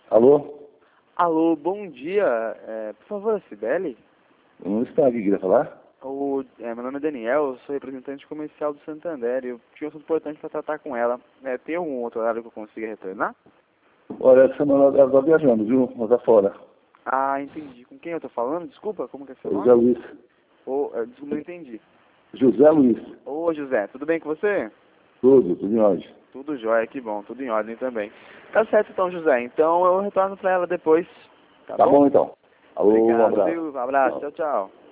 Alô? Alô, bom dia. Por favor, a Cibele? Não está aqui, queria falar? Meu nome é Daniel, eu sou representante comercial do Santander e eu tinha um assunto importante para tratar com ela. Tem algum outro horário que eu consiga retornar? Olha, essa semana ela está viajando, viu? Ela está fora. Ah, entendi. Com quem eu tô falando? Desculpa, como que é seu José nome? Luiz. Desculpa, não entendi. José Luiz. Ô, José, tudo bem com você? Tudo em ordem. Tudo jóia, que bom, tudo em ordem também. Tá certo então, José. Então eu retorno para ela depois, tá Tá bom? bom então. Alô, um Obrigado, abraço. viu? Um abraço, Tchau. tchau, tchau.